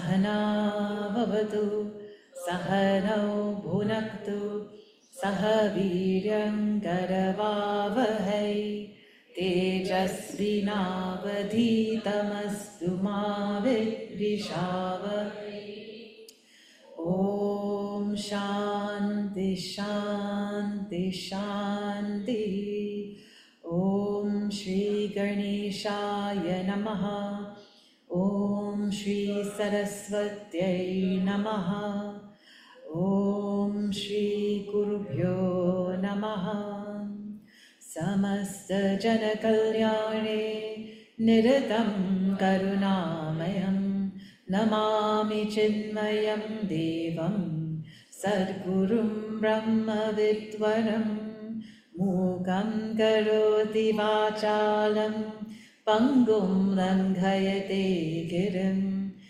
सहना भवतु सहनौ भुनक्तु सह वीर्यङ्करवावहै तेजस्विनावधीतमस्तु मा विद्विषावहै। ॐ शान्ति शान्ति शान्ति। ॐ श्री गणेशाय नमः। ॐ श्री सरस्वत्यै नमः। ॐ श्री गुरुभ्यो नमः। समस्त जनकल्याणे निरतं करुणामयं नमामि चिन्मयं देवं सद्गुरुं ब्रह्मविद्वरं मूकं करोति वाचालं पङ्गुं लङ्घयते गिरिं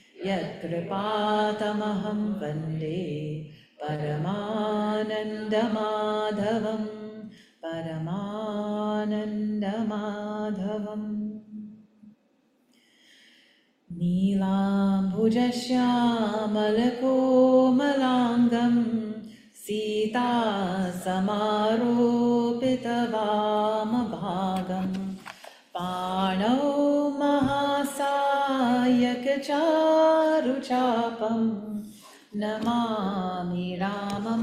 यत्कृपातमहं वन्दे परमानन्दमाधवं परमानन्दमाधवम्। नीलाम्बुजश्यामलकोमलाङ्गं सीतासमारोपितवामभागं पाणौ महासायकचारुचापं नमामि रामं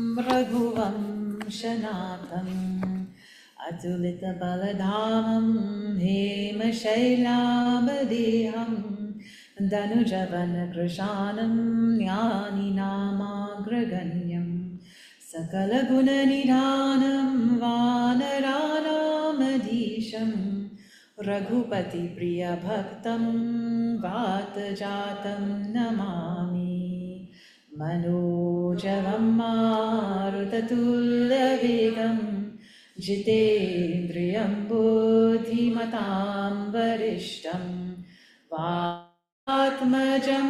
रघुवंशनाथम्। अतुलितबलधामं हेमशैलामदेहं धनुजवनकृशानं ज्ञानिनामाग्रगण्यं सकलगुणनिधानं वानराणामधीशं रघुपतिप्रियभक्तं वातजातं नमामि। मनोजवं मारुततुल्यवेगं जितेन्द्रियं बुद्धिमतां वरिष्ठं वात्मजं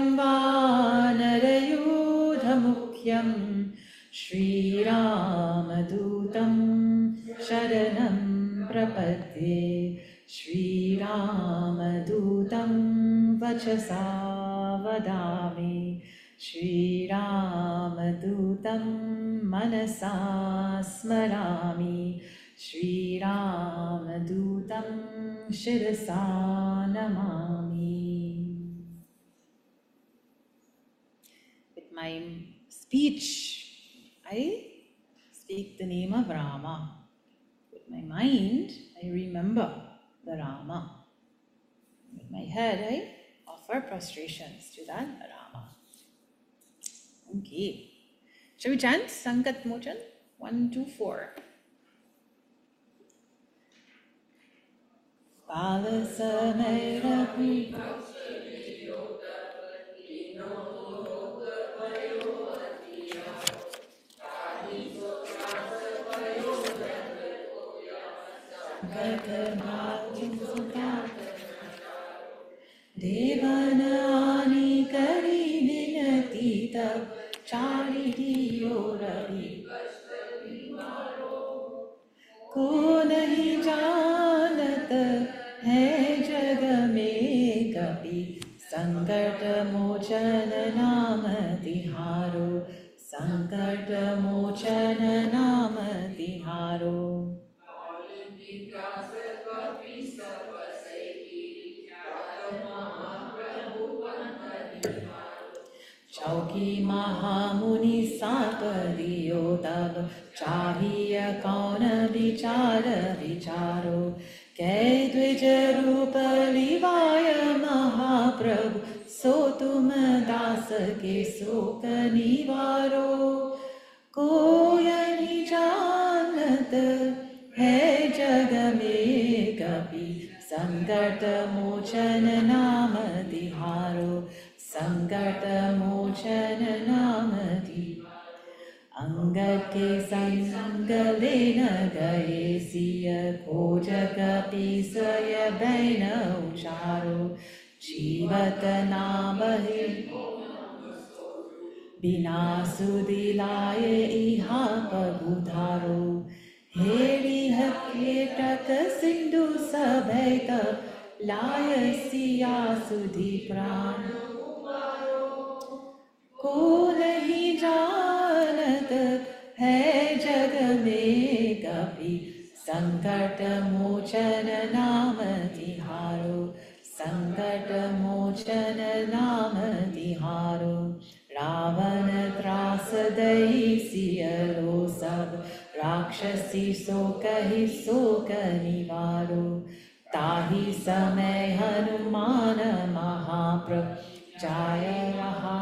वानरयूथमुख्यं श्रीरामदूतं शरणं प्रपद्ये। श्रीरामदूतं वचसा वदामि श्रीरामदूतं मनसा स्मरामि श्रीरामदूतं शिरसा Namami. With my speech, I speak the name of Rama. With my mind, I remember the Rama. With my head, I offer prostrations to that Rama. Okay. Shall we chant Sankat Mochan? 1, 2, 4. Palasamerapi Devanani kari vinatita charitiyo ravi ko nahi janat hai jag mein kabhi sankat mochan naam tiharo sankat mochan naam tiharo. चौकी महामुनि सापदियो तब चाहिए कौन विचार विचारो कै द्विज रूप लिवाय महाप्रभु सो तुम दास के शोक निवारो कोई नहीं जानत है जग में कभी संकट मोचन नाम तिहारो संकट मोचन नाम तिहारो। अंगद के संग लेन गए सिय खोज कपि सय बैन उचारो जीवत नाम बिना सुदिलाए इहा पगुधारो हेरी हकेटक सिंधु सभैत लाय सिया सुधि प्राण को नहीं जानत है जग में कभी संकट मोचन नाम तिहारो संकट मोचन नाम तिहारो रावण त्रास दई सियरो सब राक्षसी सो कहि शोक निवारो ताहि समय हनुमान महाप्रभु जाय रहा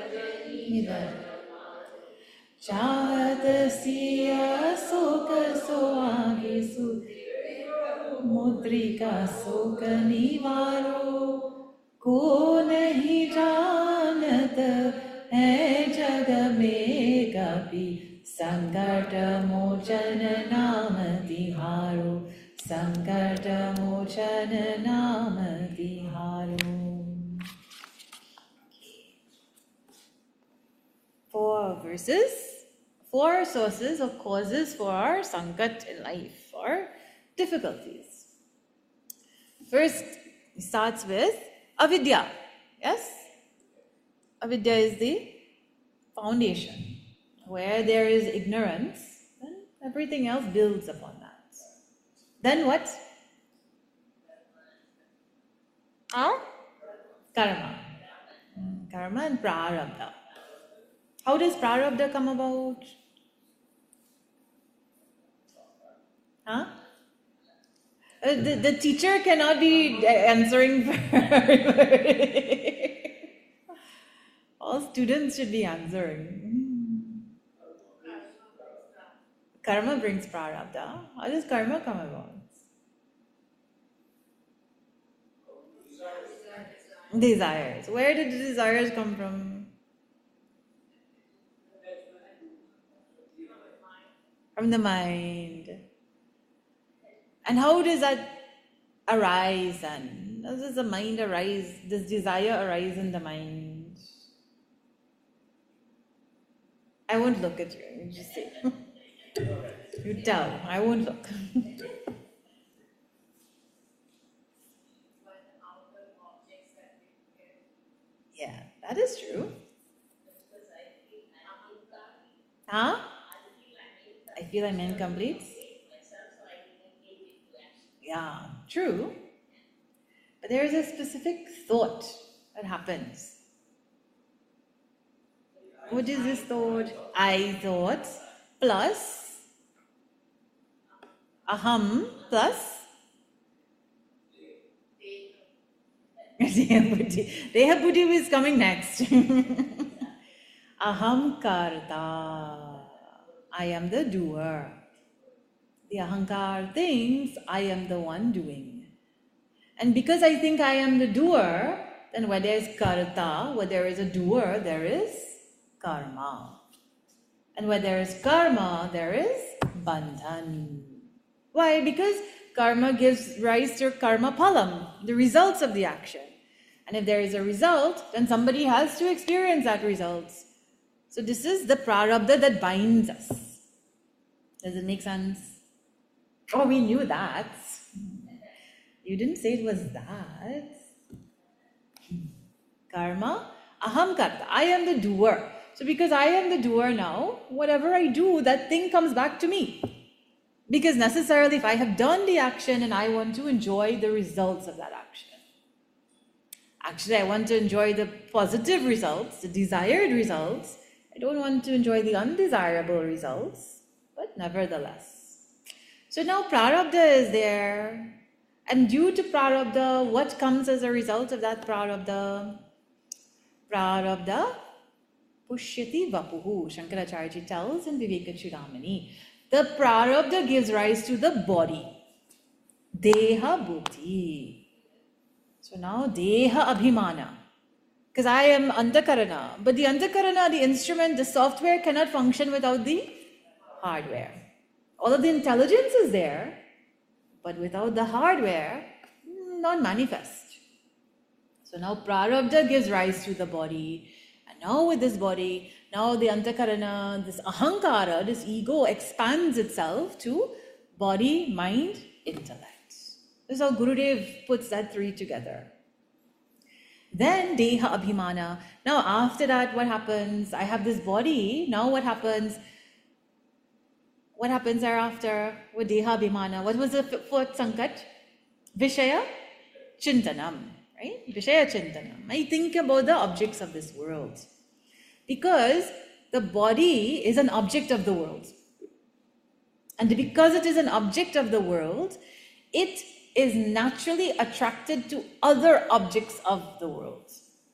चाहत सिया शोक सोआगे सु मुद्रिका शोक निवारो को नहीं जानत है जग में कभी संकट मोचन नाम तिहारो संकट मोचन नाम तिहारो. 4 verses, 4 sources of causes for our sankat in life, or difficulties. First, it starts with avidya. Yes? Avidya is the foundation. Where there is ignorance, then everything else builds upon that. Then what? Karma. Karma and prarabdha. How does prarabdha come about? The teacher cannot be answering for everybody. All students should be answering. Karma brings prarabdha. How does karma come about? Desires. Where did the desires come from? From the mind. And how does that arise then? How does the mind arise? Does desire arise in the mind? I won't look at you. You just say. You tell. I won't look. Yeah, that is true. Huh? I feel I'm incomplete. Yeah, true. But there is a specific thought that happens. What is this thought? I thought plus aham plus Deha Buddhi is coming next. Aham karta. I am the doer. The ahankar thinks I am the one doing. And because I think I am the doer, then where there is karta, where there is a doer, there is karma. And where there is karma, there is bandhan. Why? Because karma gives rise to karma palam, the results of the action. And if there is a result, then somebody has to experience that result. So this is the prarabdha that binds us. Does it make sense? Oh, we knew that. You didn't say it was that. Karma, aham karta. I am the doer. So because I am the doer now, whatever I do, that thing comes back to me. Because necessarily if I have done the action and I want to enjoy the results of that action. Actually, I want to enjoy the positive results, the desired results. I don't want to enjoy the undesirable results, but nevertheless. So now prarabdha is there. And due to prarabdha, what comes as a result of that prarabdha? Prarabdha pushyati vapuhu. Shankaracharya tells in Vivekachudamani. The prarabdha gives rise to the body. Deha buddhi. So now deha abhimana. Because I am antakarana. But the antakarana, the instrument, the software cannot function without the hardware. All of the intelligence is there, but without the hardware, not manifest. So now prarabdha gives rise to the body. And now with this body, now the antakarana, this ahankara, this ego expands itself to body, mind, intellect. This is how Gurudev puts that three together. Then Deha Abhimana. Now after that, what happens? I have this body. Now what happens? What happens thereafter with Deha Abhimana? What was the fourth Sankat? Vishaya Chintanam. Right? Vishaya Chintanam. I think about the objects of this world. Because the body is an object of the world. And because it is an object of the world, it is naturally attracted to other objects of the world.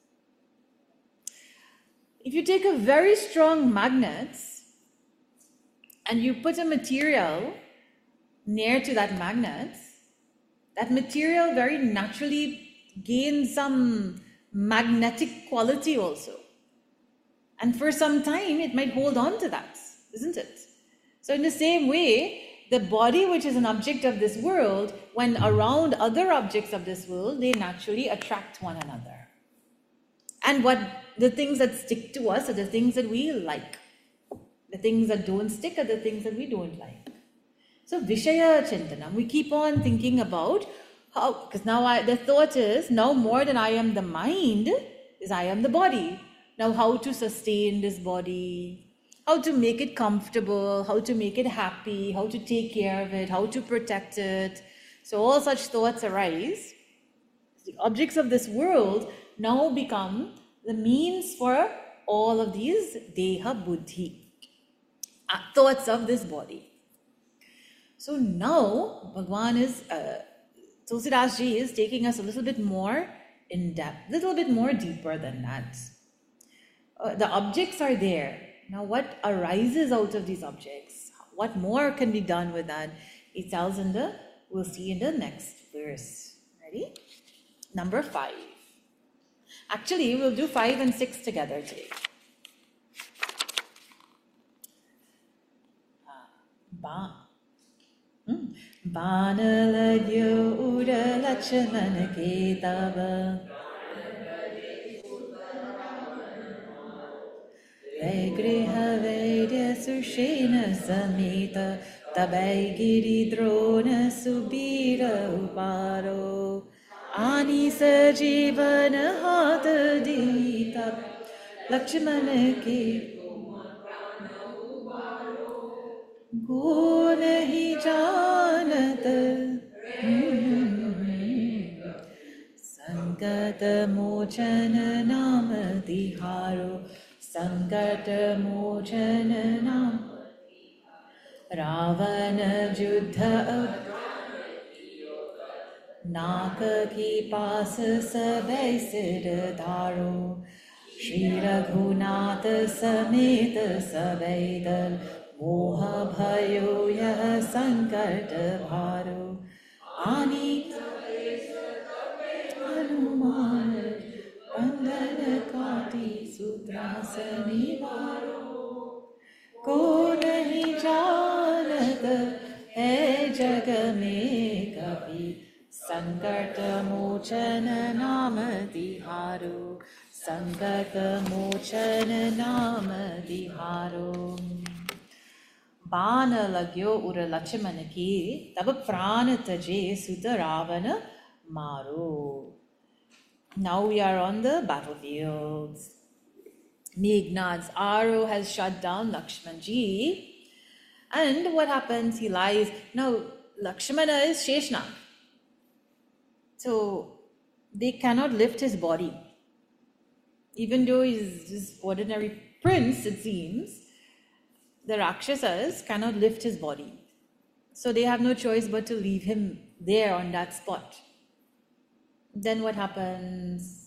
If you take a very strong magnet and you put a material near to that material very naturally gains some magnetic quality also. And for some time, it might hold on to that, isn't it? So in the same way, the body, which is an object of this world, when around other objects of this world, they naturally attract one another. And the things that stick to us are the things that we like. The things that don't stick are the things that we don't like. So Vishaya Chintanam, we keep on thinking about how, because now the thought is, now more than I am the mind, is I am the body. Now how to sustain this body, how to make it comfortable, how to make it happy, how to take care of it, how to protect it. So all such thoughts arise. The objects of this world now become the means for all of these Deha Buddhi, thoughts of this body. So now Bhagwan is, Tulsidas Ji is taking us a little bit more in depth, a little bit more deeper than that. The objects are there. Now what arises out of these objects? What more can be done with that? It tells we'll see in the next verse. Ready? Number 5. Actually, we'll do 5 and 6 together today. Banalagyo Ura Lachemana Ketava Griha Vedya Sushena Samita Tabai Giri Drona Subira Uparo Ani Sajivana Hata Dita Lakshmana Ke Guna Hi Janata Sankata Mochana Nama Diharo Sankata Mochana Nam Ravana Juddha Naka Ki Pasa Sabai Siddharo Shri Raghunatha Sameta Sabaidal Moha Bhayo Yaha Sankata Bharo Ani Hanuman Bandana Kati Sutrasani Varo Ko nahi janata hai jag mein kabhi Sankata Mochana Nama Diharo Sankata Mochana Nama Diharo Bana lagyo ura Lakshmana ki tab prana taje Sutta Ravana maro. Now we are on the battlefields. Meghnad's arrow has shot down Lakshmanji. And what happens? He lies. Now, Lakshmana is Sheshnag. So, they cannot lift his body. Even though he's just ordinary prince, it seems, the Rakshasas cannot lift his body. So, they have no choice but to leave him there on that spot. Then what happens?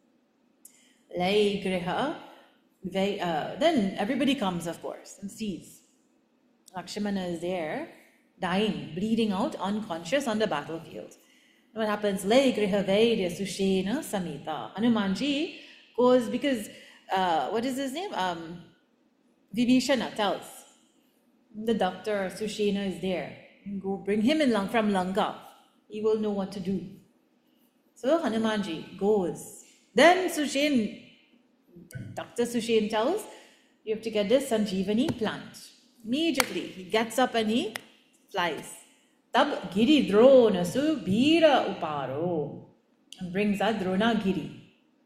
Lai Griha. Then everybody comes, of course, and sees. Lakshmana is there, dying, bleeding out, unconscious on the battlefield. What happens? Lai Griha Vaidya Sushena Samita. Hanumanji goes because, what is his name? Vibhishana tells. The doctor Sushena is there. Go bring him in from Lanka. He will know what to do. So Hanumanji goes. Then Dr. Sushen tells, you have to get this Sanjeevani plant. Immediately, he gets up and he flies. Tab giri drona subira uparo. And brings out Drona Giri.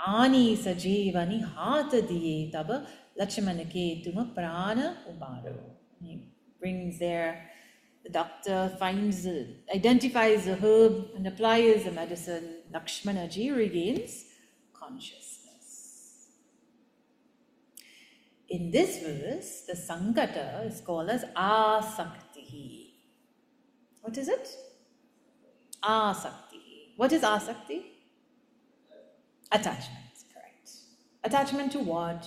Ani sajevani hata diye taba Lakshmanake tuma prana ubaro. He brings there, the doctor identifies the herb and applies the medicine. Lakshmanaji regains consciousness. In this verse, the Sankata is called as Asakti. What is it? Asakti. What is Asakti? Attachment, correct. Attachment to what?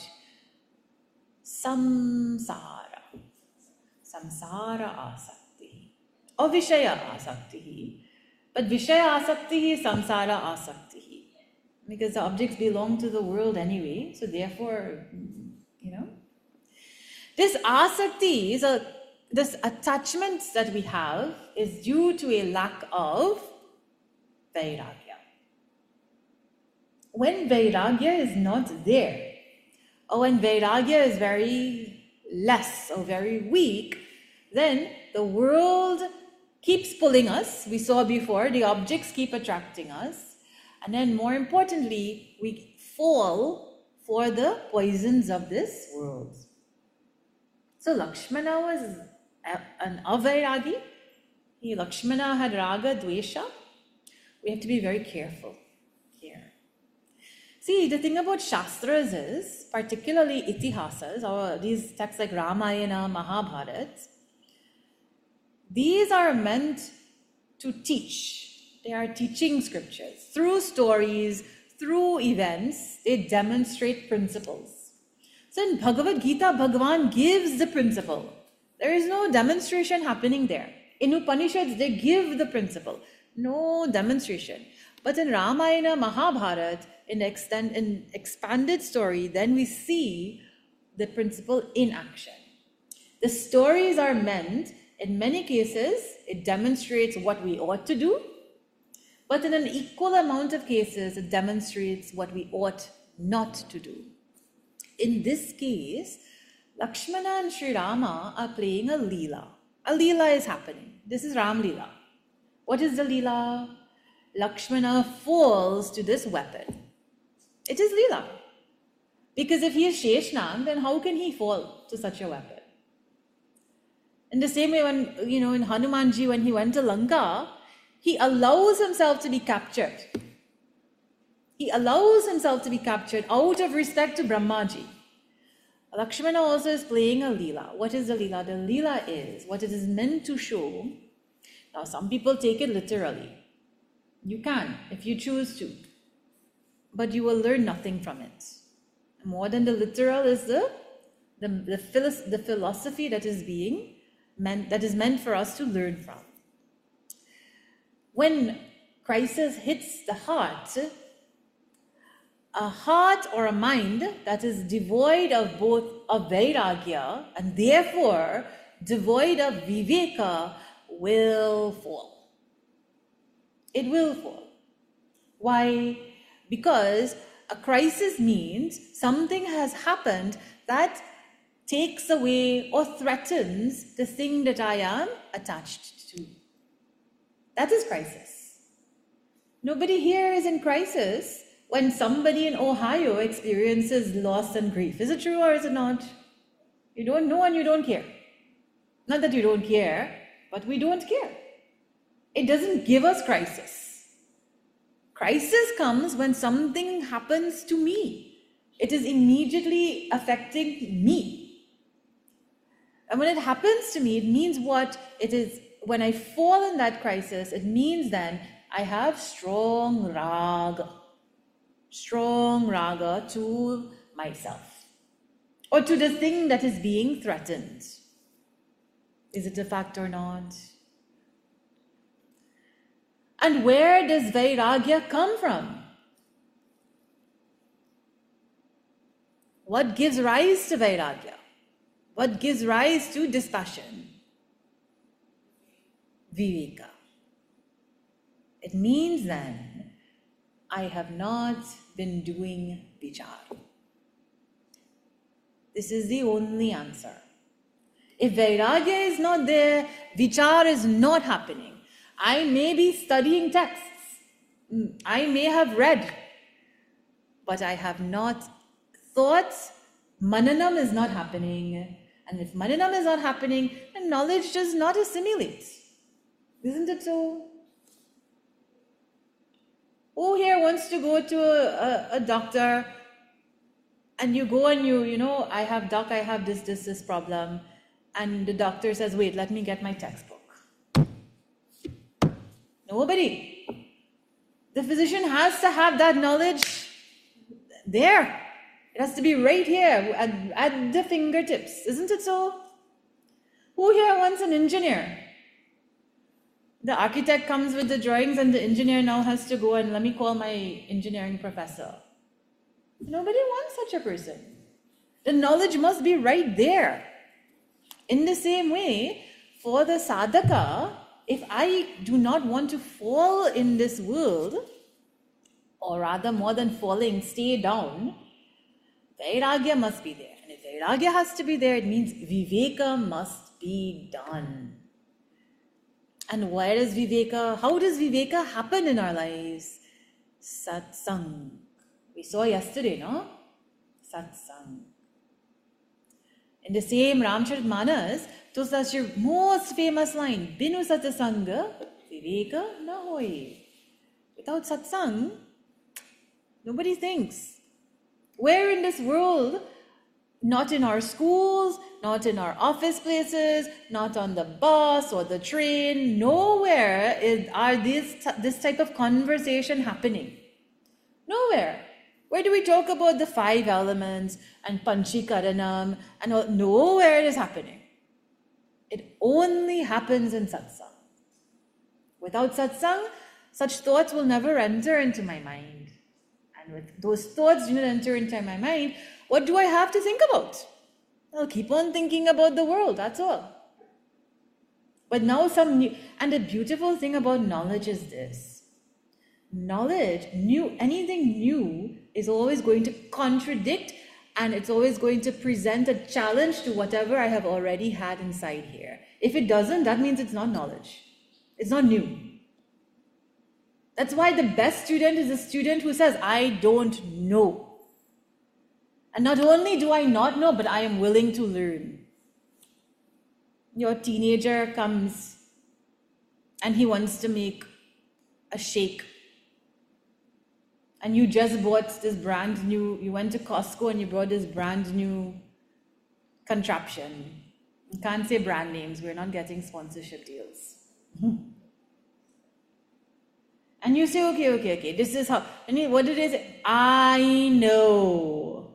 Samsara. Samsara asakti. Or Vishaya asakti. But Vishaya asakti is Samsara asakti. Because the objects belong to the world anyway. So therefore, this asakti is this attachment that we have is due to a lack of vairagya. When vairagya is not there, or when vairagya is very less or very weak, then the world keeps pulling us. We saw before, the objects keep attracting us. And then more importantly, we fall for the poisons of this world. So Lakshmana was an avairagi. Lakshmana had raga, dvesha. We have to be very careful here. See, the thing about Shastras is, particularly Itihasas, or these texts like Ramayana, Mahabharata, these are meant to teach. They are teaching scriptures. Through stories, through events, they demonstrate principles. So in Bhagavad Gita, Bhagavan gives the principle. There is no demonstration happening there. In Upanishads, they give the principle. No demonstration. But in Ramayana, Mahabharata, in expanded story, then we see the principle in action. The stories are meant, in many cases, it demonstrates what we ought to do, but in an equal amount of cases, it demonstrates what we ought not to do. In this case, Lakshmana and Sri Rama are playing a Leela. A Leela is happening. This is Ram Leela. What is the Leela? Lakshmana falls to this weapon. It is Leela. Because if he is Sheshnag, then how can he fall to such a weapon? In the same way, when, in Hanumanji, when he went to Lanka, he allows himself to be captured. He allows himself to be captured out of respect to Brahmaji. Lakshmana also is playing a Leela. What is the Leela? The Leela is what it is meant to show. Now, some people take it literally. You can, if you choose to. But you will learn nothing from it. More than the literal is the philosophy that is meant for us to learn from. When crisis hits the heart, a heart or a mind that is devoid of both of vairagya and therefore devoid of viveka will fall. It will fall. Why? Because a crisis means something has happened that takes away or threatens the thing that I am attached to. That is crisis. Nobody here is in crisis when somebody in Ohio experiences loss and grief. Is it true or is it not? You don't know and you don't care. Not that you don't care, but we don't care. It doesn't give us crisis. Crisis comes when something happens to me. It is immediately affecting me. And when it happens to me, it means what it is. When I fall in that crisis, it means then I have strong raga to myself or to the thing that is being threatened. Is it a fact or not? And where does vairagya come from? What gives rise to vairagya? What gives rise to dispassion? Viveka. It means then, I have not been doing vichar. This is the only answer. If vairagya is not there, vichar is not happening. I may be studying texts. I may have read but I have not thought, mananam is not happening. And if mananam is not happening, then knowledge does not assimilate. Isn't it so? Who here wants to go to a doctor, and you go and I have this problem. And the doctor says, wait, let me get my textbook. Nobody. The physician has to have that knowledge there. It has to be right here at the fingertips. Isn't it so? Who here wants an engineer? The architect comes with the drawings and the engineer now has to go and let me call my engineering professor. Nobody wants such a person. The knowledge must be right there. In the same way, for the sadhaka, if I do not want to fall in this world, or rather more than falling, stay down, vairagya must be there. And if vairagya has to be there, it means viveka must be done. And where is viveka? How does viveka happen in our lives? Satsang. We saw yesterday, no? Satsang. In the same Ramcharitmanas, to such a most famous line, Binu satsanga, viveka na hoy. Without satsang, nobody thinks. Where in this world, not in our schools, not in our office places, not on the bus or the train, nowhere are this type of conversation happening. Nowhere. Where do we talk about the 5 elements and Panchikaranam and all? Nowhere it is happening. It only happens in satsang. Without satsang, such thoughts will never enter into my mind. And with those thoughts do not enter into my mind, what do I have to think about? I'll keep on thinking about the world, that's all. But now and the beautiful thing about knowledge is this. Knowledge, anything new is always going to contradict, and it's always going to present a challenge to whatever I have already had inside here. If it doesn't, that means it's not knowledge. It's not new. That's why the best student is a student who says, I don't know. And not only do I not know, but I am willing to learn. Your teenager comes and he wants to make a shake. And you just bought this brand new, you went to Costco and you bought this brand new contraption. You can't say brand names, we're not getting sponsorship deals. And you say, okay, this is how, and what did it say? I know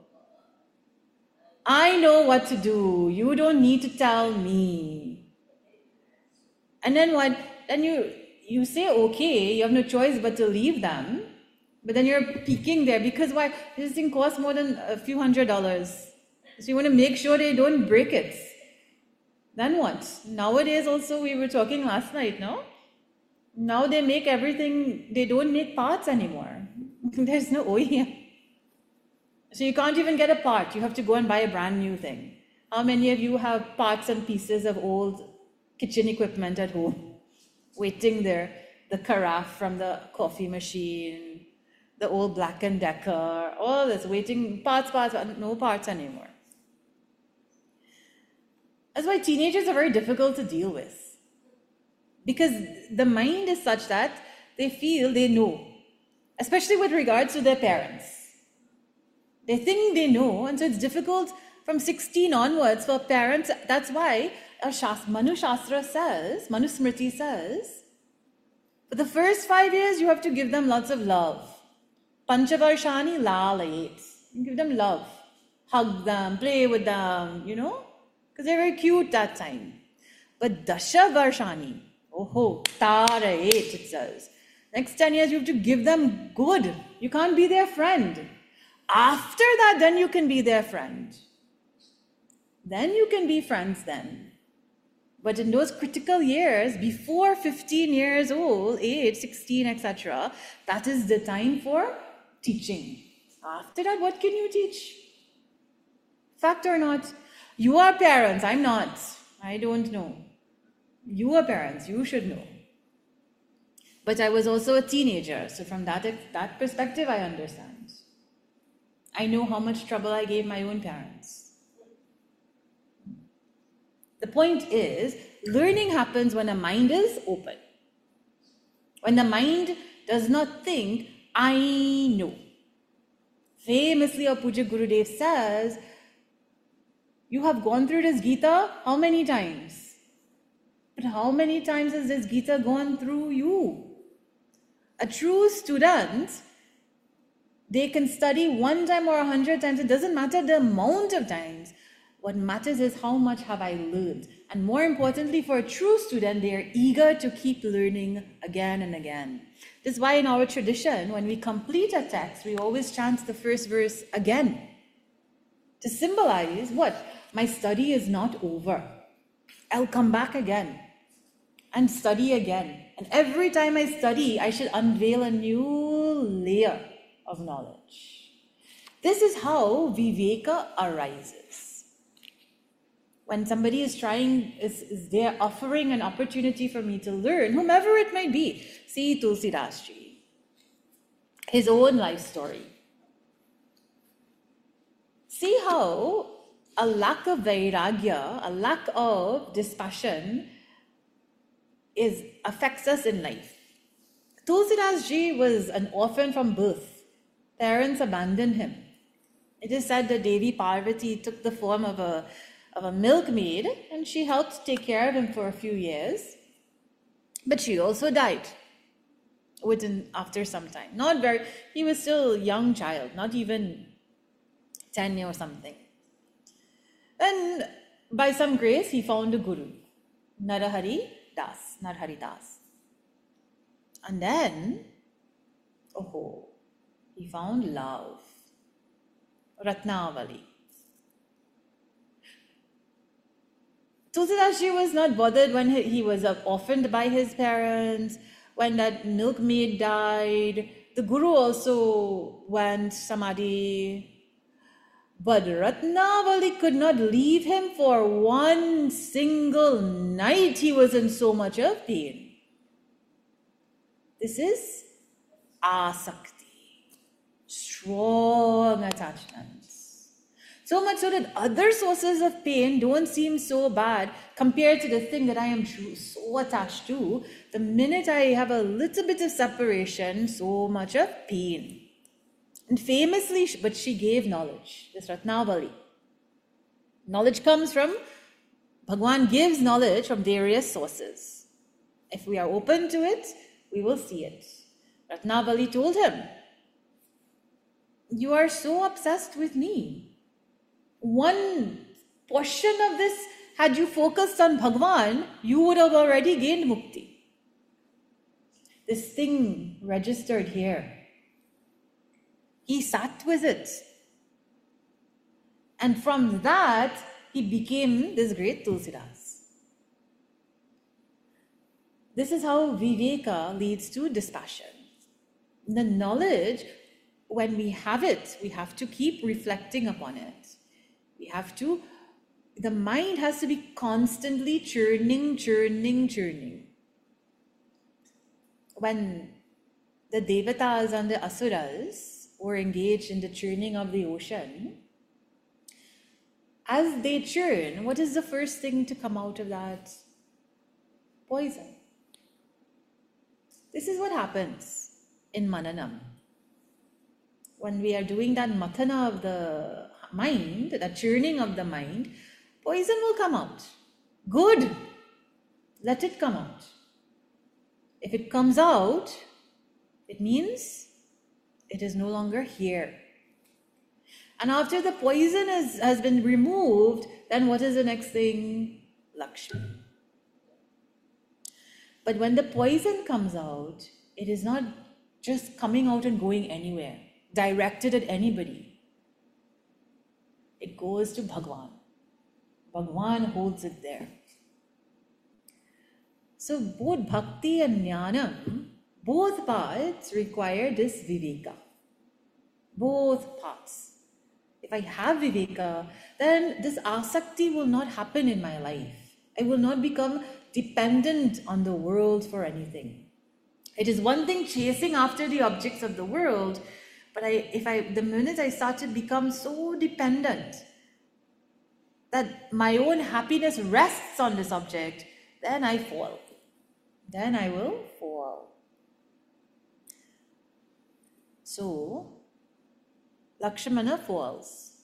what to do. You don't need to tell me. And then what? Then you say, okay, you have no choice but to leave them. But then you're peeking there because why? This thing costs more than a few $100s. So you want to make sure they don't break it. Then what? Nowadays also, we were talking last night, no? Now they make everything, they don't make parts anymore. There's no OEM. So you can't even get a part. You have to go and buy a brand new thing. How many of you have parts and pieces of old kitchen equipment at home? Waiting there. The carafe from the coffee machine, the old Black & Decker, all this, waiting, parts, no parts anymore. That's why teenagers are very difficult to deal with. Because the mind is such that they feel they know, especially with regards to their parents. They think they know, and so it's difficult from 16 onwards for parents. That's why Manu Shastra says, Manu Smriti says, for the first 5 years you have to give them lots of love. Panchavarshani lalayet. You give them love. Hug them, play with them, because they're very cute that time. But Dasha Varshani, tarayet, it says. Next 10 years you have to give them good. You can't be their friend. After that, then you can be their friend. Then you can be friends then. But in those critical years, before 15 years old, age, 16, etc., that is the time for teaching. After that, what can you teach? Fact or not? You are parents, I'm not. I don't know. You are parents, you should know. But I was also a teenager, so from that perspective, I understand. I know how much trouble I gave my own parents. The point is, learning happens when a mind is open. When the mind does not think, I know. Famously, our Puja Gurudev says, you have gone through this Gita how many times? But how many times has this Gita gone through you? A true student, they can study 1 time or 100 times. It doesn't matter the amount of times. What matters is how much have I learned. And more importantly, for a true student, they are eager to keep learning again and again. This is why in our tradition, when we complete a text, we always chant the first verse again. To symbolize what? My study is not over. I'll come back again and study again. And every time I study, I should unveil a new layer of knowledge. This is how Viveka arises. When somebody is there offering an opportunity for me to learn, whomever it might be, see Tulsidas Ji, his own life story. See how a lack of vairagya, a lack of dispassion affects us in life. Tulsidas Ji was an orphan from birth. Parents abandoned him. It is said that Devi Parvati took the form of a milkmaid, and she helped take care of him for a few years. But she also died after some time. He was still a young child, not even 10 or something. And by some grace, he found a guru, Narahari Das. And then, he found love, Ratnavali. Tulsidas Ji was not bothered when he was orphaned by his parents, when that milkmaid died. The guru also went samadhi. But Ratnavali could not leave him for one single night. He was in so much of pain. This is asakti, strong attachments. So much so that other sources of pain don't seem so bad compared to the thing that I am so attached to. The minute I have a little bit of separation, so much of pain. And famously, but she gave knowledge, this Ratnavali. Knowledge comes from, Bhagwan gives knowledge from various sources. If we are open to it, we will see it. Ratnavali told him, you are so obsessed with me. One portion of this, had you focused on Bhagwan, you would have already gained mukti. This thing registered here. He sat with it. And from that, he became this great Tulsidas. This is how Viveka leads to dispassion. The knowledge, when we have it, we have to keep reflecting upon it. The mind has to be constantly churning. When the Devatas and the Asuras were engaged in the churning of the ocean, as they churn, what is the first thing to come out of that? Poison. This is what happens in Mananam. When we are doing that mathana of the mind, that churning of the mind, poison will come out. Good. Let it come out. If it comes out, it means it is no longer here. And after the poison has been removed, then what is the next thing? Lakshmi. But when the poison comes out, it is not just coming out and going anywhere, directed at anybody. It goes to Bhagwan. Bhagwan holds it there. So both bhakti and jnanam, both paths require this viveka. Both paths. If I have viveka, then this asakti will not happen in my life. I will not become dependent on the world for anything. It is one thing chasing after the objects of the world, But the minute I start to become so dependent that my own happiness rests on this object, then I fall. Then I will fall. So, Lakshmana falls.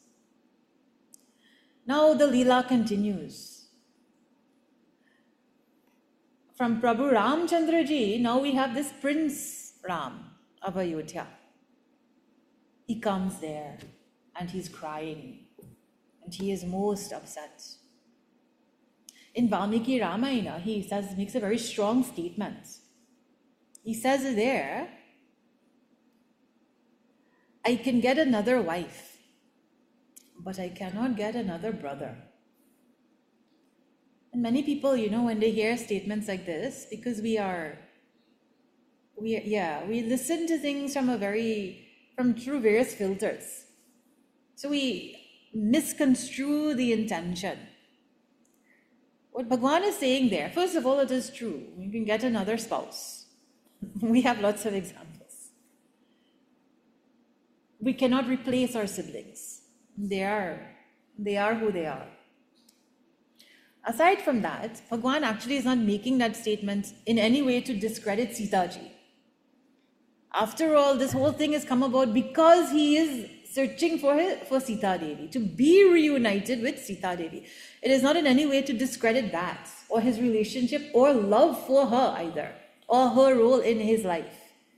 Now the Leela continues. From Prabhu Ramchandra Ji, now we have this Prince Ram of Ayodhya. He comes there and he's crying and he is most upset. In Valmiki Ramayana, he makes a very strong statement. He says there, I can get another wife, but I cannot get another brother. And many people, when they hear statements like this, because we listen to things through various filters. So we misconstrue the intention. What Bhagwan is saying there, first of all, it is true. You can get another spouse. We have lots of examples. We cannot replace our siblings. They are who they are. Aside from that, Bhagwan actually is not making that statement in any way to discredit Sita Ji. After all, this whole thing has come about because he is searching for Sita Devi, to be reunited with Sita Devi. It is not in any way to discredit that, or his relationship, or love for her either, or her role in his life.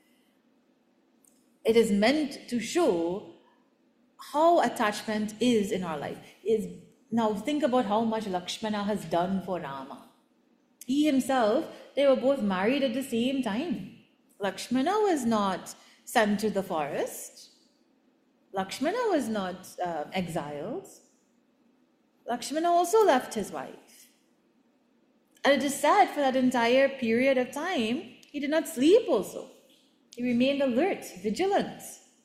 It is meant to show how attachment is in our life. Now think about how much Lakshmana has done for Rama. He himself, they were both married at the same time. Lakshmana was not sent to the forest. Lakshmana was not exiled. Lakshmana also left his wife. And it is sad, for that entire period of time, he did not sleep also. He remained alert, vigilant.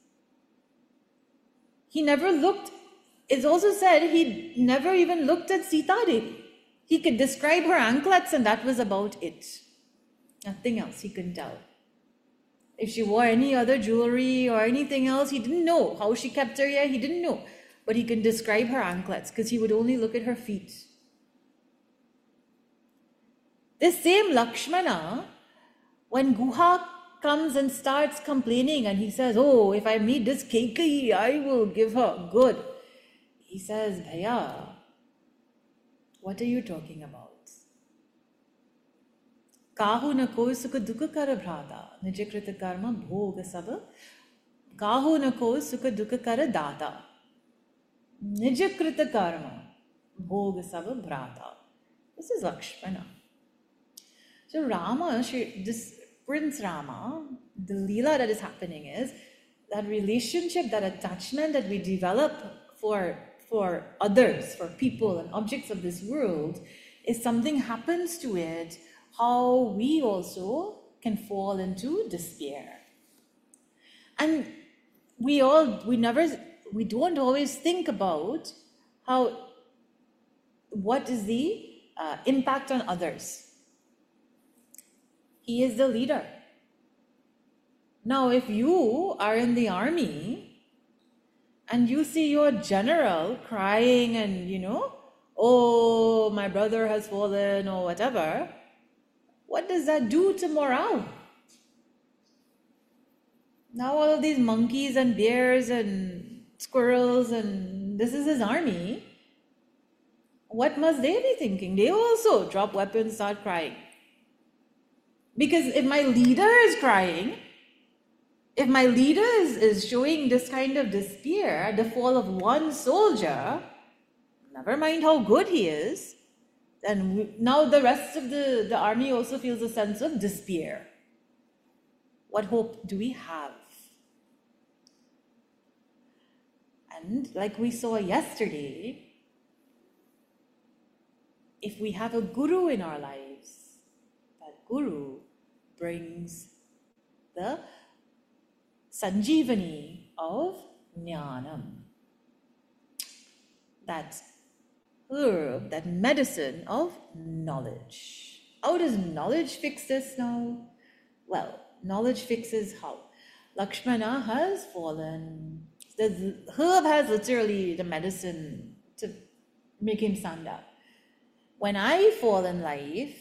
He never looked, it's also said, he never even looked at Sita Devi. He could describe her anklets and that was about it. Nothing else he couldn't tell. If she wore any other jewelry or anything else, he didn't know. How she kept her hair, he didn't know. But he can describe her anklets because he would only look at her feet. This same Lakshmana, when Guha comes and starts complaining and he says, oh, if I meet this Kaikeyi, I will give her good. He says, Bhaiya, what are you talking about? Kahu na koi sukha dukha kara bhrata, nijakrita karma bhoga sab. Kahu na koi sukha dukha kara data, nijakrita karma bhoga sab bhrata. This is Lakshmana. So Rama, this Prince Rama, the Leela that is happening is that relationship, that attachment that we develop for others, for people and objects of this world, is something happens to it, how we also can fall into despair. And we don't always think about what is the impact on others. He is the leader. Now, if you are in the army and you see your general crying and, oh, my brother has fallen or whatever, what does that do to morale? Now all of these monkeys and bears and squirrels, and this is his army. What must they be thinking? They also drop weapons, start crying. Because if my leader is crying, if my leader is showing this kind of despair at the fall of one soldier, never mind how good he is, then now the rest of the army also feels a sense of despair. What hope do we have? And like we saw yesterday, if we have a guru in our lives, that guru brings the sanjeevani of jnanam. That herb, that medicine of knowledge. How does knowledge fix this now? Well, knowledge fixes how? Lakshmana has fallen. The herb has literally the medicine to make him stand up. When I fall in life,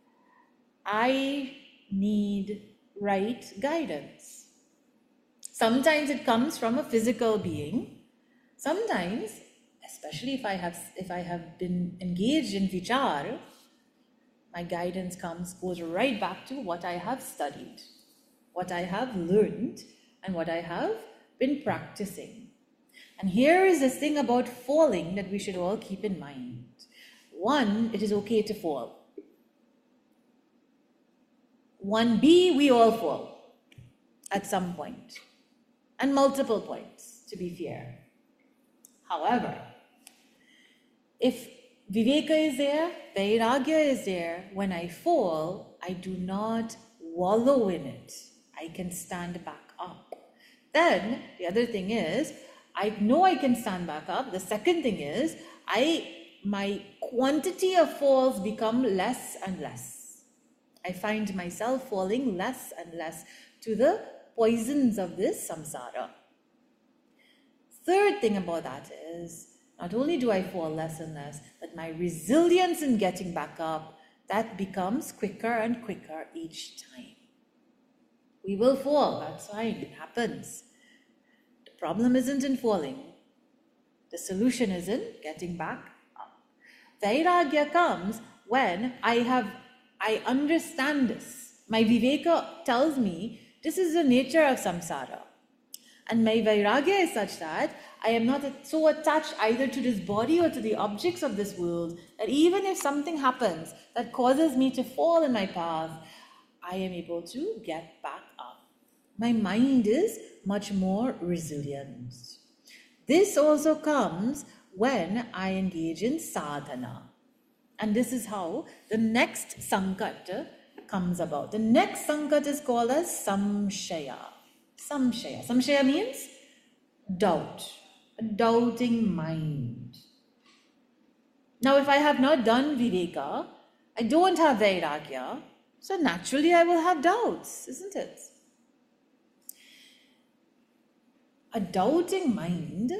I need right guidance. Sometimes it comes from a physical being. Sometimes, especially if I have been engaged in vichar, my guidance goes right back to what I have studied, what I have learned, and what I have been practicing. And here is this thing about falling that we should all keep in mind. One, it is okay to fall. 1B, we all fall at some point, and multiple points, to be fair. However, if Viveka is there, Vairagya is there, when I fall, I do not wallow in it. I can stand back up. Then the other thing is, I know I can stand back up. The second thing is, my quantity of falls become less and less. I find myself falling less and less to the poisons of this samsara. Third thing about that is, not only do I fall less and less, but my resilience in getting back up, that becomes quicker and quicker each time. We will fall, that's fine, it happens. The problem isn't in falling. The solution is in getting back up. Vairagya comes when I understand this. My Viveka tells me this is the nature of samsara. And my Vairagya is such that I am not so attached either to this body or to the objects of this world that even if something happens that causes me to fall in my path, I am able to get back up. My mind is much more resilient. This also comes when I engage in sadhana. And this is how the next sankat comes about. The next sankat is called as samshaya. Samshaya. Samshaya means doubt, a doubting mind. Now, if I have not done Viveka, I don't have Vairagya, so naturally I will have doubts, isn't it? A doubting mind,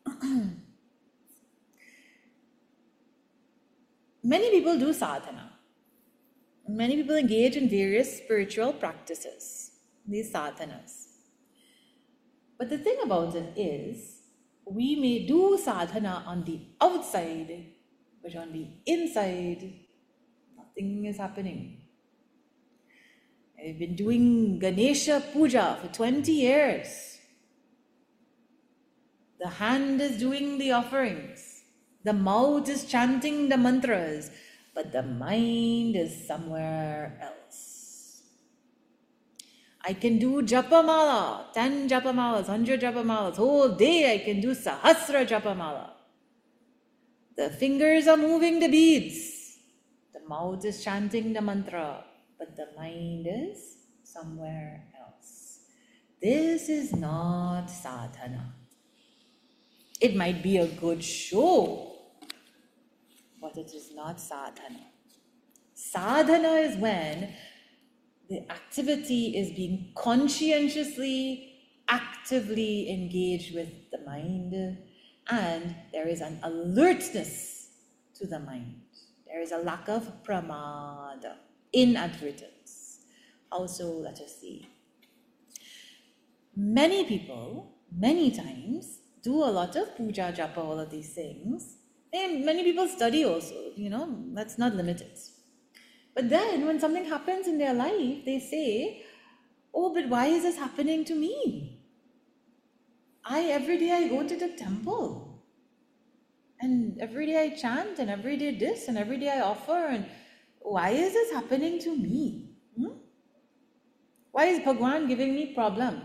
many people do sadhana. Many people engage in various spiritual practices, these sadhanas. But the thing about it is, we may do sadhana on the outside, but on the inside, nothing is happening. I've been doing Ganesha Puja for 20 years. The hand is doing the offerings. The mouth is chanting the mantras, but the mind is somewhere else. I can do japamala, 10 japamalas, 100 japamalas, whole day I can do sahasra japamala. The fingers are moving the beads. The mouth is chanting the mantra, but the mind is somewhere else. This is not sadhana. It might be a good show, but it is not sadhana. Sadhana is when the activity is being conscientiously, actively engaged with the mind, and there is an alertness to the mind. There is a lack of pramada, inadvertence. Also, let us see. Many people, many times, do a lot of puja, japa, all of these things. And many people study also, that's not limited. But then when something happens in their life, they say, oh, but why is this happening to me? Every day I go to the temple. And every day I chant, and every day this, and every day I offer. And why is this happening to me? Why is Bhagwan giving me problems?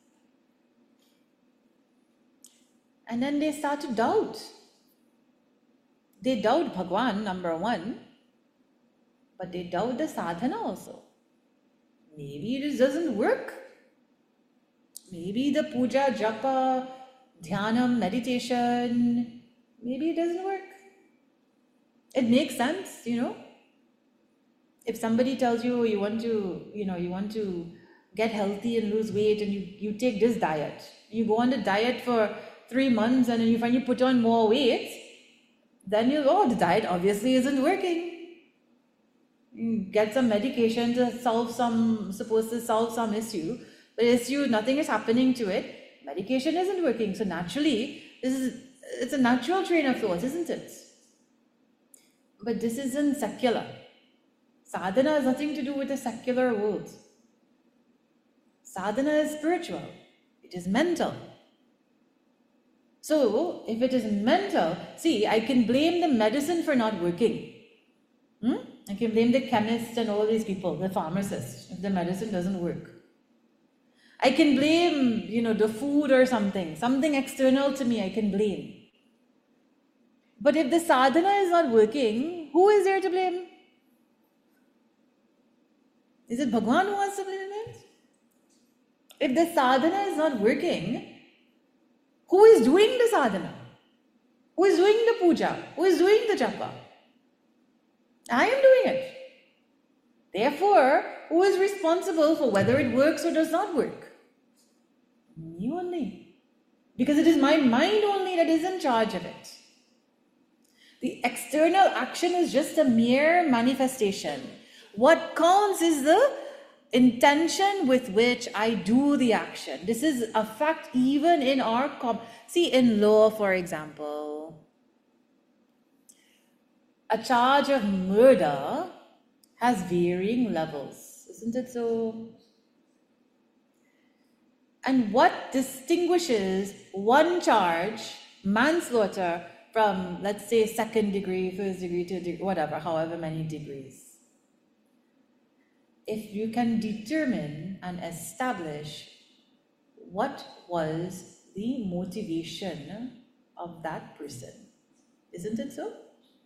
And then they start to doubt. They doubt Bhagwan, number one, but they doubt the sadhana also. Maybe it doesn't work. Maybe the puja, japa, dhyanam, meditation, maybe it doesn't work. It makes sense, If somebody tells you you want to get healthy and lose weight, and you take this diet. You go on the diet for 3 months and then you find you put on more weight, then the diet obviously isn't working. You get some medication to supposed to solve some issue, but nothing is happening to it. Medication isn't working. So naturally, it's a natural train of thought, isn't it? But this isn't secular. Sadhana has nothing to do with the secular world. Sadhana is spiritual. It is mental. So, if it is mental, see, I can blame the medicine for not working. I can blame the chemist and all these people, the pharmacist, if the medicine doesn't work. I can blame, the food or something external to me I can blame. But if the sadhana is not working, who is there to blame? Is it Bhagwan who wants to blame it? If the sadhana is not working, who is doing the sadhana? Who is doing the puja? Who is doing the japa? I am doing it. Therefore, who is responsible for whether it works or does not work? Me only. Because it is my mind only that is in charge of it. The external action is just a mere manifestation. What counts is the intention with which I do the action. This is a fact even in our... See, in law, for example, a charge of murder has varying levels. Isn't it so? And what distinguishes one charge, manslaughter, from, let's say, 2nd degree, 1st degree, 3rd degree, whatever, however many degrees? If you can determine and establish what was the motivation of that person. Isn't it so?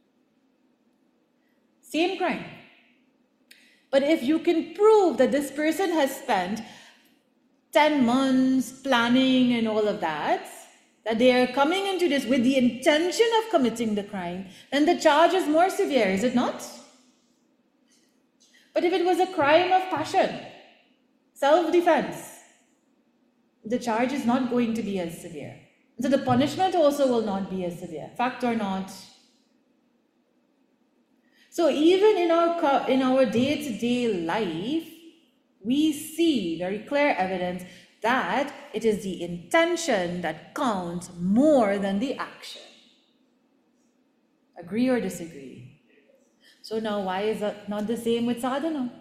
Same crime. But if you can prove that this person has spent 10 months planning and all of that they are coming into this with the intention of committing the crime, then the charge is more severe, is it not? But if it was a crime of passion, self-defense, the charge is not going to be as severe. So the punishment also will not be as severe. Fact or not? So even in our day-to-day life, we see very clear evidence that it is the intention that counts more than the action. Agree or disagree? So now why is that not the same with sadhana?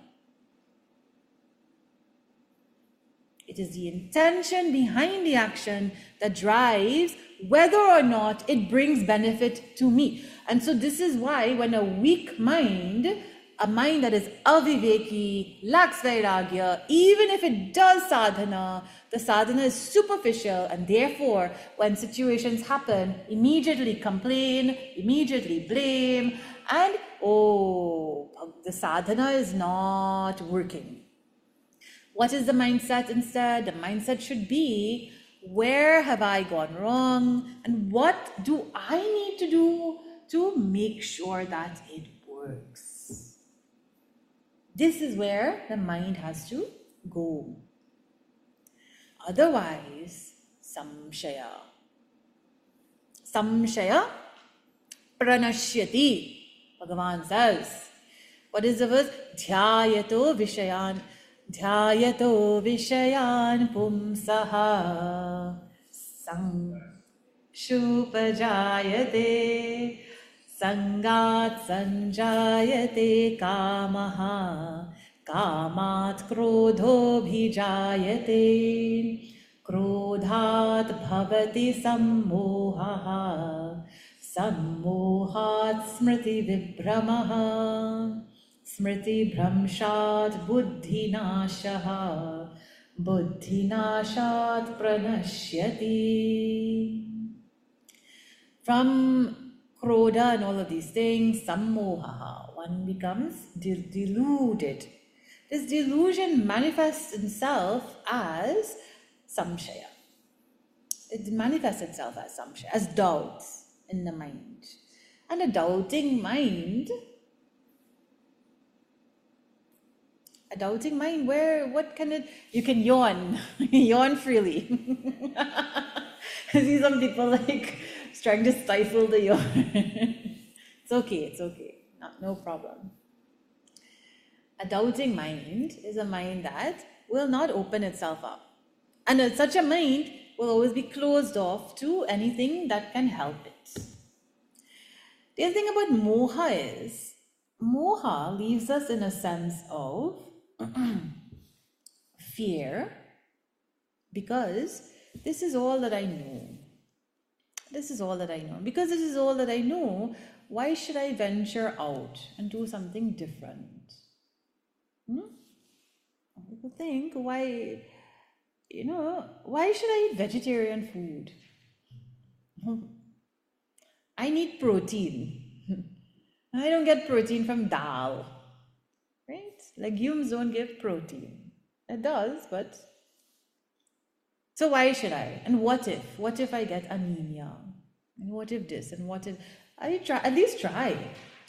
It is the intention behind the action that drives whether or not it brings benefit to me. And so this is why when a weak mind, a mind that is aviveki, lacks vairagya, even if it does sadhana, the sadhana is superficial, and therefore when situations happen, immediately complain, immediately blame, and the sadhana is not working. What is the mindset instead? The mindset should be, where have I gone wrong? And what do I need to do to make sure that it works? This is where the mind has to go. Otherwise, samshaya. Samshaya pranashyati. Bhagavan says. What is the verse? Dhyayato vishayan. Dhyayato vishayan pumsaha. Shupajayate. Sangat sanjayate kamaha. Kamat krodho bhijayate. Krodhat bhavati sammohaha. Sammohat smriti vibhramaha. Smriti bhramshat buddhinashaha. Buddhinashat pranashyati. From Krodha and all of these things, sammohaha, one becomes deluded. This delusion manifests itself as samshaya. It manifests itself as samshaya, as doubts in the mind. And a doubting mind A doubting mind, what can it, you can yawn, yawn freely. I see some people like trying to stifle the yawn. It's okay, no problem. A doubting mind is a mind that will not open itself up. And such a mind will always be closed off to anything that can help it. The other thing about moha is, moha leaves us in a sense of fear, because this is all that I know. This is all that I know. Because this is all that I know, why should I venture out and do something different? People think, why should I eat vegetarian food? I need protein. I don't get protein from dal, right? Legumes don't give protein. It does, but... So why should I? And what if? What if I get anemia? And what if this? And what if... at least try,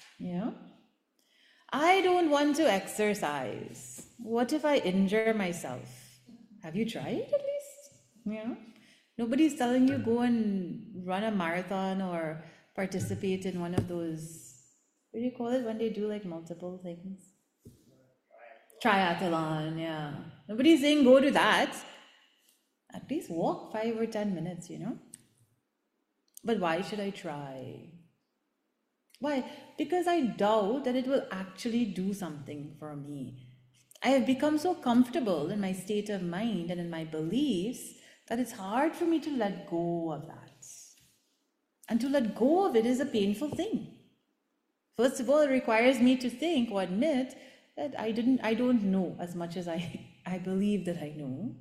I don't want to exercise. What if I injure myself? Have you tried at least? Nobody's telling you go and run a marathon or participate in one of those, what do you call it when they do like multiple things? Triathlon, yeah. Nobody's saying go to that. At least walk 5 or 10 minutes, But why should I try? Why? Because I doubt that it will actually do something for me. I have become so comfortable in my state of mind and in my beliefs that it's hard for me to let go of that. And to let go of it is a painful thing. First of all, it requires me to think or admit that I don't know as much as I believe that I know.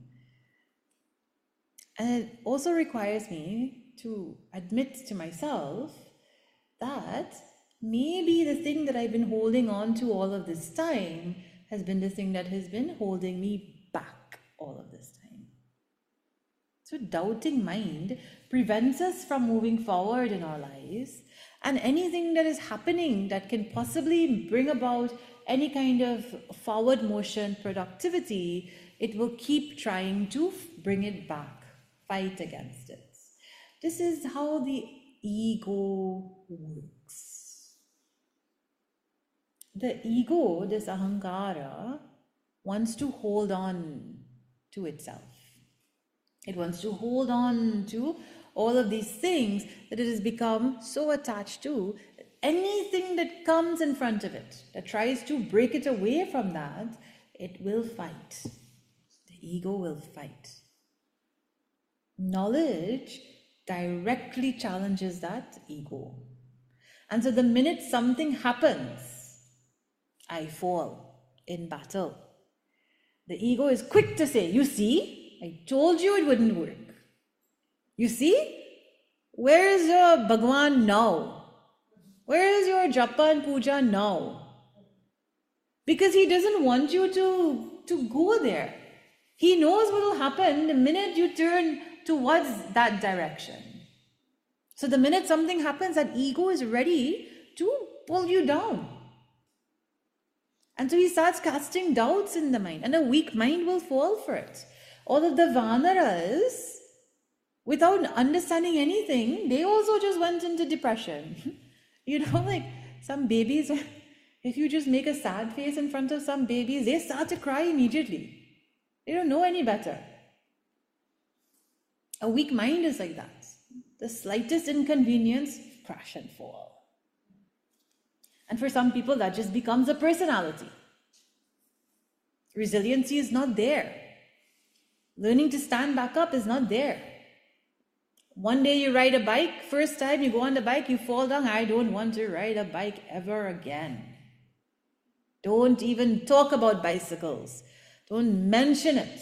And it also requires me to admit to myself that maybe the thing that I've been holding on to all of this time has been the thing that has been holding me back all of this time. So doubting mind prevents us from moving forward in our lives, and anything that is happening that can possibly bring about any kind of forward motion, productivity, it will keep trying to bring it back, fight against it. This is how the ego works. The ego, this ahankara, wants to hold on to itself. It wants to hold on to all of these things that it has become so attached to. Anything that comes in front of it, that tries to break it away from that, it will fight. The ego will fight. Knowledge directly challenges that ego. And so the minute something happens, I fall in battle. The ego is quick to say, you see, I told you it wouldn't work. You see, where is your Bhagwan now? Where is your japa and puja now? Because he doesn't want you to go there. He knows what will happen the minute you turn towards that direction. So the minute something happens, that ego is ready to pull you down. And so he starts casting doubts in the mind, and a weak mind will fall for it. All of the Vanaras, without understanding anything, they also just went into depression. Like some babies, if you just make a sad face in front of some babies, they start to cry immediately. They don't know any better. A weak mind is like that. The slightest inconvenience, crash and fall. And for some people, that just becomes a personality. Resiliency is not there. Learning to stand back up is not there. One day you ride a bike, first time you go on the bike, you fall down. I don't want to ride a bike ever again. Don't even talk about bicycles. Don't mention it.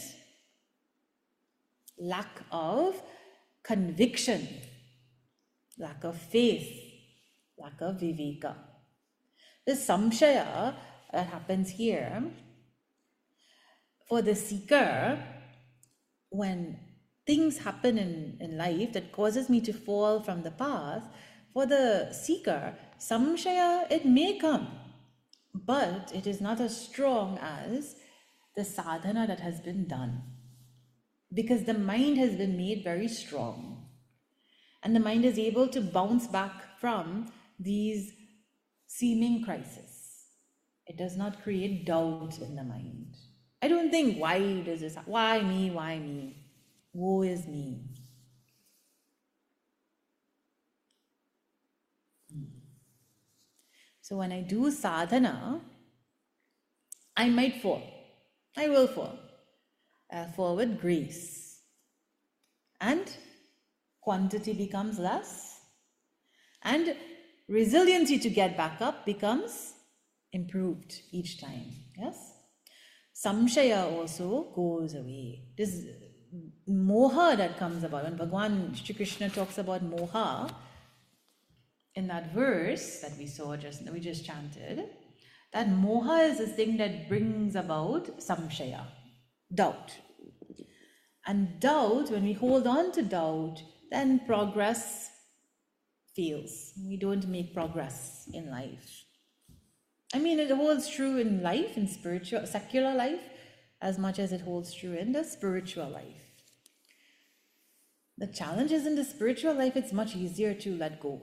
Lack of conviction, lack of faith, lack of viveka. The samshaya that happens here, for the seeker, when things happen in life that causes me to fall from the path, for the seeker, samshaya, it may come, but it is not as strong as the sadhana that has been done. Because the mind has been made very strong. And the mind is able to bounce back from these seeming crises. It does not create doubt in the mind. I don't think, why does this, why me, woe is me. So when I do sadhana, I might fall. I will fall. I'll fall with grace. And quantity becomes less. And resiliency to get back up becomes improved each time. Yes? Samshaya also goes away. This moha that comes about, when Bhagavan Shri Krishna talks about moha, in that verse that we just chanted, that moha is the thing that brings about samshaya, doubt. And doubt, when we hold on to doubt, then progress fails. We don't make progress in life. I mean, it holds true in life, in spiritual, secular life, as much as it holds true in the spiritual life. The challenge is in the spiritual life, it's much easier to let go.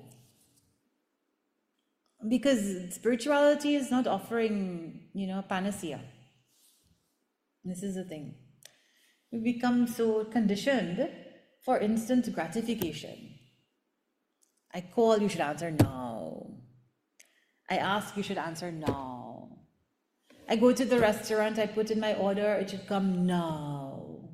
Because spirituality is not offering, panacea. This is the thing. We become so conditioned for instant gratification. I call, you should answer now. I ask, you should answer now. I go to the restaurant, I put in my order, it should come now.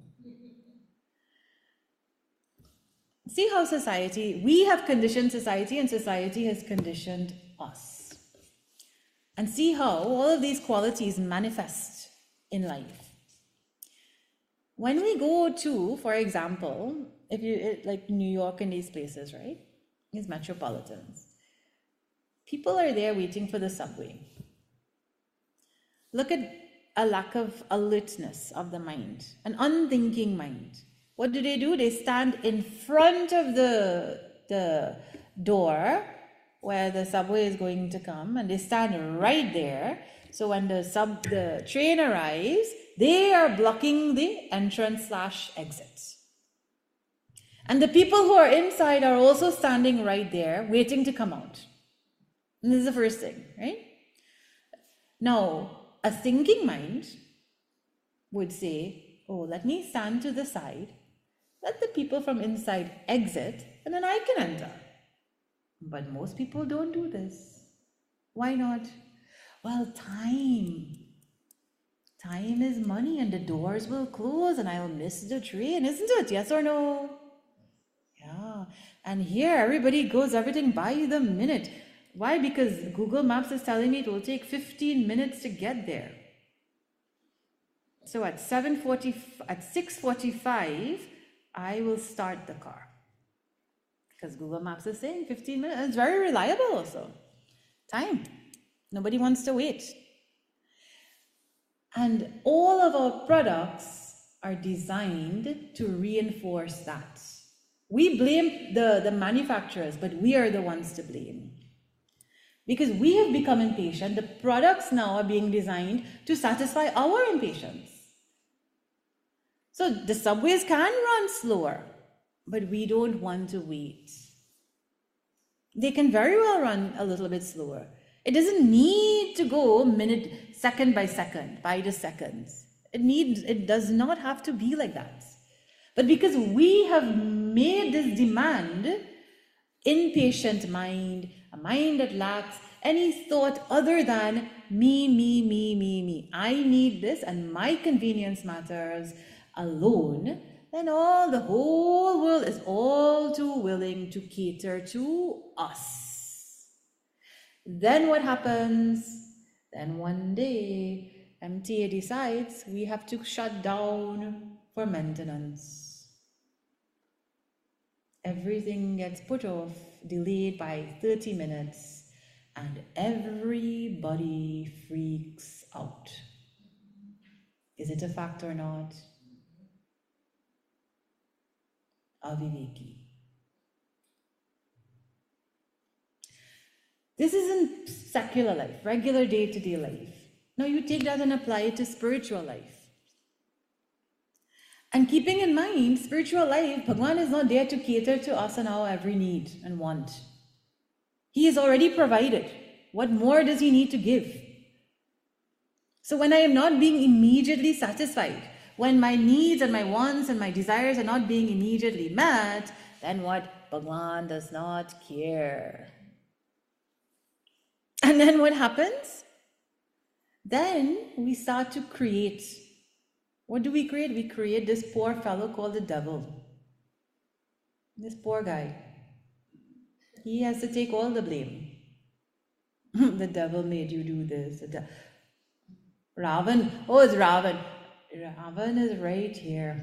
See how we have conditioned society, and society has conditioned us. And see how all of these qualities manifest in life. When we go to, for example, if you like New York and these places, right? These metropolitans. People are there waiting for the subway. Look at a lack of alertness of the mind, an unthinking mind. What do? They stand in front of the door where the subway is going to come, and they stand right there. So when the train arrives, they are blocking the entrance/exit. And the people who are inside are also standing right there, waiting to come out. And this is the first thing, right? Now, a thinking mind would say, oh, let me stand to the side, let the people from inside exit, and then I can enter. But most people don't do this. Why not? Well, time. Time is money, and the doors will close, and I will miss the train, isn't it? Yes or no? Yeah. And here, everybody goes everything by the minute. Why? Because Google Maps is telling me it will take 15 minutes to get there. So at 6:45, I will start the car. Because Google Maps is saying 15 minutes. It's very reliable also. Time. Nobody wants to wait. And all of our products are designed to reinforce that. We blame the manufacturers, but we are the ones to blame. Because we have become impatient. The products now are being designed to satisfy our impatience. So the subways can run slower, but we don't want to wait. They can very well run a little bit slower. It doesn't need to go second by second, by the seconds. It does not have to be like that. But because we have made this demand, impatient mind, a mind that lacks any thought other than me. I need this and my convenience matters alone, then the whole world is all too willing to cater to us. Then what happens? Then one day, MTA decides we have to shut down for maintenance. Everything gets put off, delayed by 30 minutes, and everybody freaks out. Is it a fact or not? Aviveki. This isn't secular life, regular day-to-day life. Now you take that and apply it to spiritual life. And keeping in mind, spiritual life, Bhagwan is not there to cater to us and our every need and want. He is already provided. What more does he need to give? So when I am not being immediately satisfied, when my needs and my wants and my desires are not being immediately met, then what? Bhagwan does not care. And then what happens? Then we start to create. What do we create? We create this poor fellow called the devil. This poor guy. He has to take all the blame. The devil made you do this. Ravan. Oh, it's Ravan. Ravan is right here.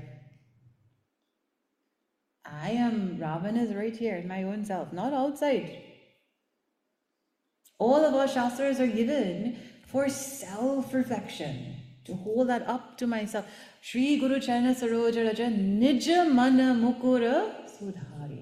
Ravan is right here in my own self, not outside. All of our shastras are given for self-reflection, to hold that up to myself. Shri Guru Charana Saroja Raja Nija Mana Mukura Sudhari.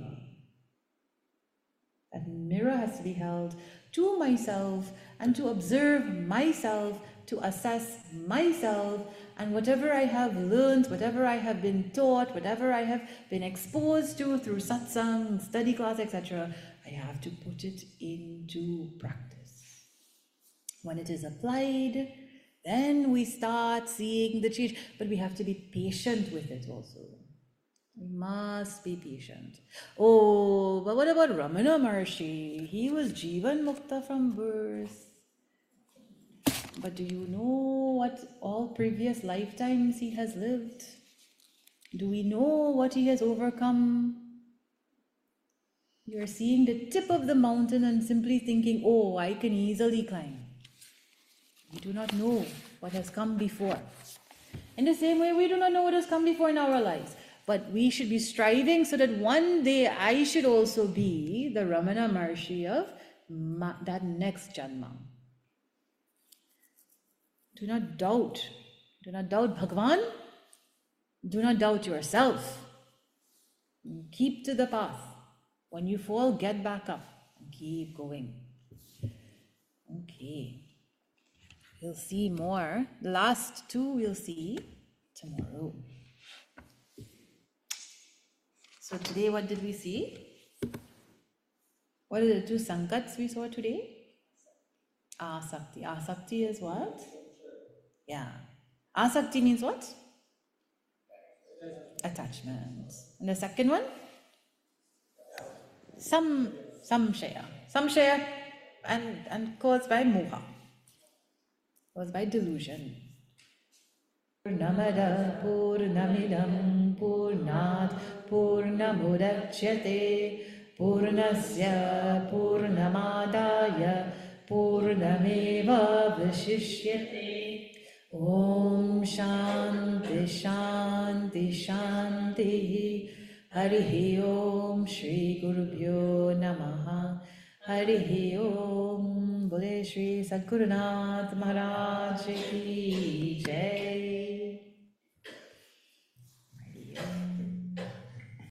That mirror has to be held to myself and to observe myself, to assess myself, and whatever I have learned, whatever I have been taught, whatever I have been exposed to through satsang, study class, etc., I have to put it into practice. When it is applied, then we start seeing the change. But we have to be patient with it also. We must be patient. Oh, but what about Ramana Maharshi? He was Jivan Mukta from birth. But do you know what all previous lifetimes he has lived? Do we know what he has overcome? You are seeing the tip of the mountain and simply thinking, oh, I can easily climb. We do not know what has come before. In the same way, we do not know what has come before in our lives. But we should be striving so that one day I should also be the Ramana Maharshi of that next Janma. Do not doubt. Do not doubt Bhagwan. Do not doubt yourself. Keep to the path. When you fall, get back up and keep going. Okay. We'll see more. The last two we'll see tomorrow. So today what did we see? What are the two sankats we saw today? Asakti. Asakti is what? Yeah. Asakti means what? Attachment. And the second one? Samshaya. Samshaya and caused by moha. Caused by delusion. Purnamada Purnamidam Purnat Purnamudachyate Purnasya Purnamadaya Purnameva Vishishyate. Om Shanti Shanti Shanti. Harihi Om Shri Gurubhyo Namaha. Harihi Om. Bole Shri Sadgurunath Maharaj Ki Jai.